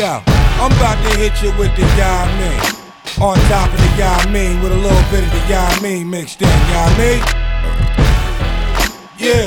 Yo, I'm about to hit you with the Ya Mean. On top of the Ya Mean with a little bit of the Ya Mean mixed in, Ya Mean? Yeah.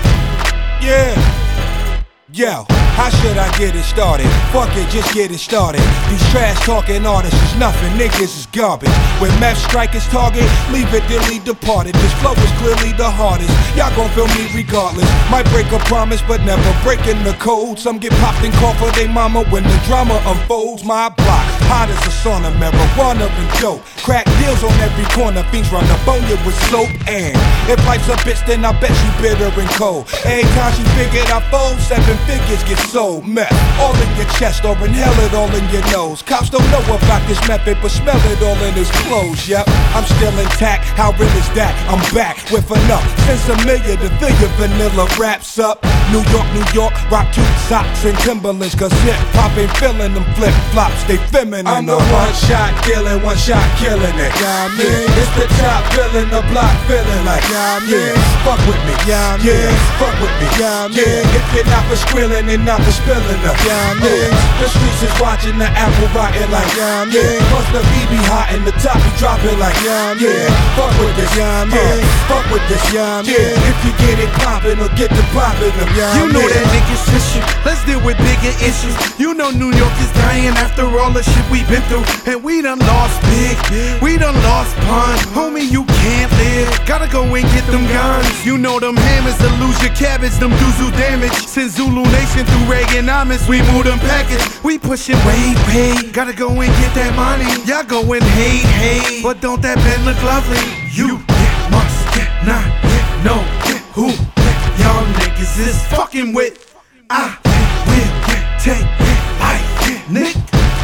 Yo, how should I get it started? Fuck it, just get it started. These trash talking artists is nothing, niggas is garbage. When meth strike his target, leave it dilly departed. This flow is clearly the hardest. Y'all gon' feel me regardless. Might break a promise, but never breaking the code. Some get popped and called for they mama when the drama unfolds. My block, hot as a sauna, marijuana and dope. Crack deals on every corner, fiends run up on you with soap. And if life's a bitch, then I bet she bitter and cold. Every time she figured I fold, 7 figures get sold. Meth all in your chest or inhale it all in your nose. Cops don't know about this method, but smell it all in his clothes. Yep, I'm still intact. How real is that? I'm back with enough since a million to fill your vanilla raps up. New York, rock cute socks and Timberlands, cause hip-hop ain't feeling them flip-flops, they feminine. I'm the one-shot killing, one-shot killing it. Yeah, I mean, it's the top filling the block feeling like, yeah, I mean, fuck with me, yeah, I mean, fuck with me, yeah, I mean, if you're not for squealing and not for spilling up, yeah, I mean, the streets is watching the apple rotting like, yeah, I mean, plus the BB hot and the top be dropping like, yeah, I mean, fuck with this, yeah, I mean, fuck with this, yeah, I mean, if you get it poppin' or get the poppin' up, yeah, you know that niggas issue. Let's deal with bigger issues. You know New York is dying after all the shit we been through, and we done lost big, we done lost pun. Homie, you can't live. Gotta go and get them guns. You know them hammers to lose your cabbage, them dudes who damage. Since Zulu Nation through Reaganomics, we move them package. We pushin' way. Gotta go and get that money. Y'all goin' hate, but don't that pen look lovely? You must get not get no get who y'all niggas is fucking with. I will take it like Nick,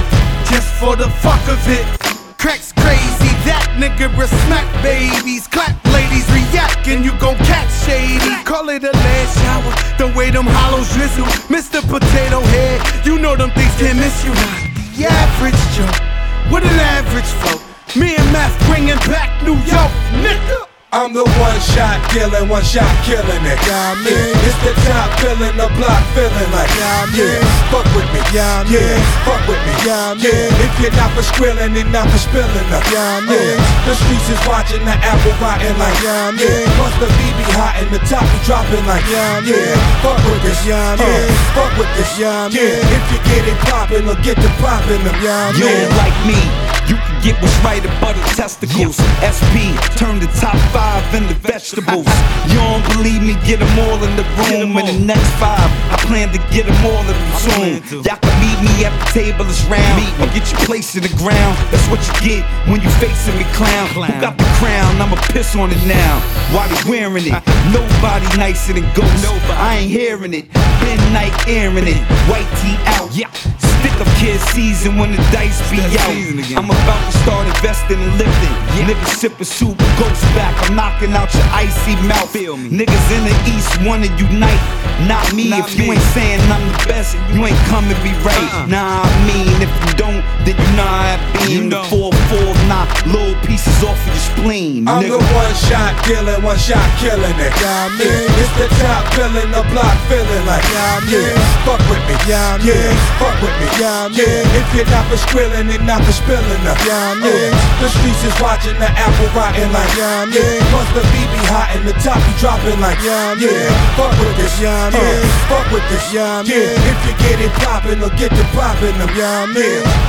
just for the fuck of it. Crack's crazy, that nigga smack babies, clap ladies, react and you gon' catch shady. Call it a last shower, the way them hollows drizzle. Mr. Potato Head, you know them things can't miss you. Not the average Joe, with an average flow. Me and Math bringing back New York, nigga. I'm the one-shot killing, one-shot killing it. Yeah, I mean, it's the top filling the block feeling like, yeah, I mean, fuck with me, yeah, I mean, fuck with me, yeah, I mean, if you're not for squealing and not for spilling up, yeah, I mean, the streets is watching the apple rotting like, yeah, I mean, plus the BB hot and the top be dropping like, yeah, I mean, fuck with this, yeah, I mean, fuck with this, yeah, I mean, if you get it poppin' or get the poppin' up, yeah, I mean. You don't like me, you can get what's right about the testicles. SP, turn the top 5 into vegetables. You don't believe me, get them all in the room. In the next 5, I plan to get them all in the soon. Y'all can meet me at the table, it's round. Or get your place in the ground. That's what you get when you facing me, clown. Who got the crown? I'ma piss on it now. Why they wearing it? Nobody nicer than Ghost. I ain't hearing it. Been night airing it. White tee out. Stick up kid season when the dice be out. I'm about to start investing and lifting. Niggas sipping soup, Ghost back. I'm knocking out your icy mouth. Niggas in the east wanna unite. Not me. If you ain't saying I'm the best, you ain't coming me right. Nah, I mean, if you don't, then you know how I be. The 4-4, knock little pieces off of your spleen. I'm the one-shot killing, one-shot killing it. Yeah, I mean, it's the top filling the block feeling like, yeah, I mean, fuck with me, yeah, I mean, fuck with me, yeah, I mean, if you're not for squealing and not for spilling up, yeah, I mean, the streets is watching the apple rotting like, yeah, I mean, plus the BB hot and the top be dropping like, yeah, I mean, fuck with this, yeah, I mean, fuck with this, yeah, I mean, if you get it poppin' or get the poppin' up, yeah, I mean.